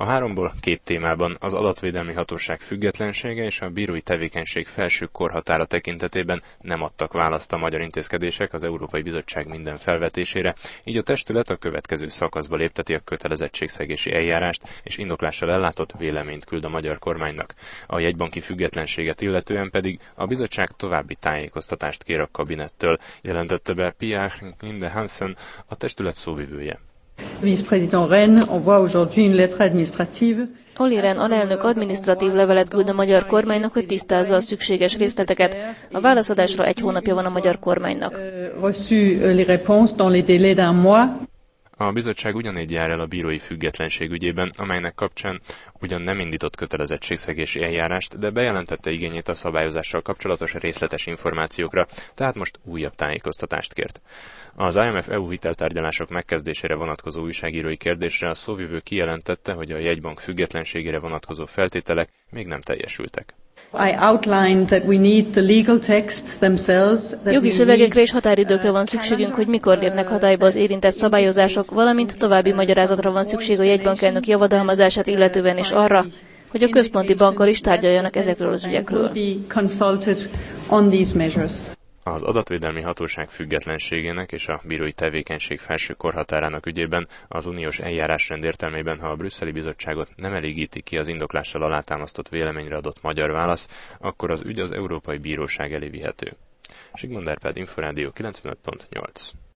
A háromból 2 témában, az adatvédelmi hatóság függetlensége és a bírói tevékenység felső korhatára tekintetében nem adtak választ a magyar intézkedések az Európai Bizottság minden felvetésére, így a testület a következő szakaszba lépteti a kötelezettségszegési eljárást, és indoklással ellátott véleményt küld a magyar kormánynak. A jegybanki függetlenséget illetően pedig a bizottság további tájékoztatást kér a kabinettől, jelentette be Pierre Linde Hansen, a testület szóvivője. Vice-président Rehn envoie aujourd'hui une lettre administrative. Olli Rehn alelnök adminisztratív levelet küld a magyar kormánynak, hogy tisztázza a szükséges részleteket. A válaszadásra 1 hónapja van a magyar kormánynak. A bizottság ugyanígy jár el a bírói függetlenség ügyében, amelynek kapcsán ugyan nem indított kötelezettségszegési eljárást, de bejelentette igényét a szabályozással kapcsolatos részletes információkra, tehát most újabb tájékoztatást kért. Az IMF EU hiteltárgyalások megkezdésére vonatkozó újságírói kérdésre a szóvivő kijelentette, hogy a jegybank függetlenségére vonatkozó feltételek még nem teljesültek. Jogi szövegekre és határidőkre van szükségünk, hogy mikor lépnek hatályba az érintett szabályozások, valamint további magyarázatra van szükség a jegybankelnök javadalmazását illetően és arra, hogy a központi bankkal is tárgyaljanak ezekről az ügyekről. Az adatvédelmi hatóság függetlenségének és a bírói tevékenység felső korhatárának ügyében az uniós eljárásrend értelmében, ha a brüsszeli bizottságot nem elégíti ki az indoklással alátámasztott véleményre adott magyar válasz, akkor az ügy az Európai Bíróság elé vihető. Sigmund Árpád, Inforádió 95.8.